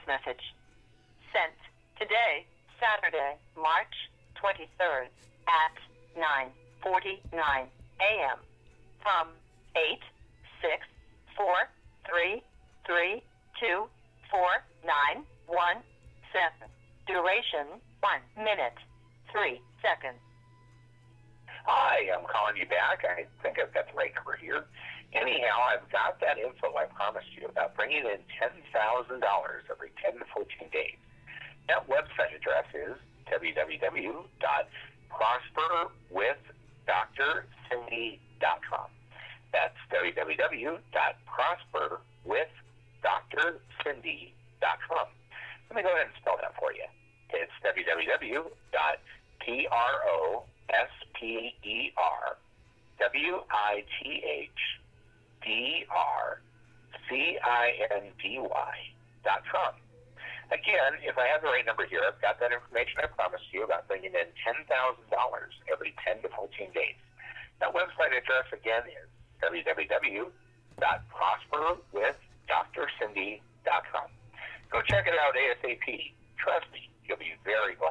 message. Sent today, Saturday, March 23rd at 9:49 a.m. from 86433249117. Duration 1 minute 3 seconds. Hi, I'm calling you back. I think I've got the right number here. Anyhow, I've got that info I promised you about bringing in $10,000 every 10 to 14 days. That website address is www.prosperwithdrcindy.com. That's www.prosperwithdrcindy.com. Let me go ahead and spell that for you. It's www.prosperwithdrcindy.com. Again, if I have the right number here, I've got that information I promised you about bringing in $10,000 every 10 to 14 days. That website address again is www.prosperwithdrcindy.com. Go check it out ASAP. Trust me, you'll be very glad.